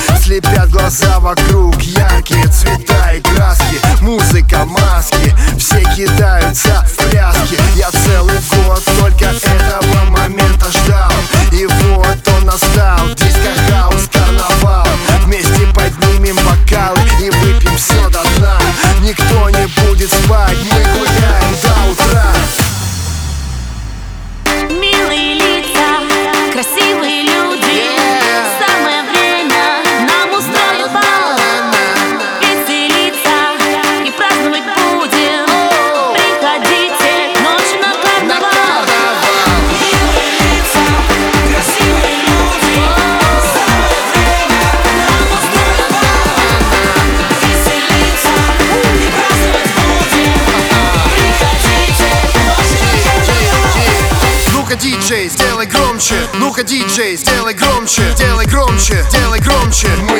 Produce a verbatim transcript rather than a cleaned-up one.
Слепят глаза вокруг, яркие цвета и краски. Музыка, маски, все кидаются в пляски. Я целый год только этого момента ждал, и вот он настал. Диско, хаус, карнавал. Вместе поднимем бокалы и выпьем все до дна. Никто не будет спать, мы гуляем до утра. Милые лица, красивые люди, самое время нам устроить бал. Веселиться и праздновать будем. Приходите к ночи на карнавал. Милые лица, красивые люди, самое время нам устроить бал. Веселиться и праздновать будем. Приходите к ночи на карнавал. Ну-ка, диджей, сделай громче. Ну-ка, диджей, сделай громче. Сделай громче, сделай громче. Мы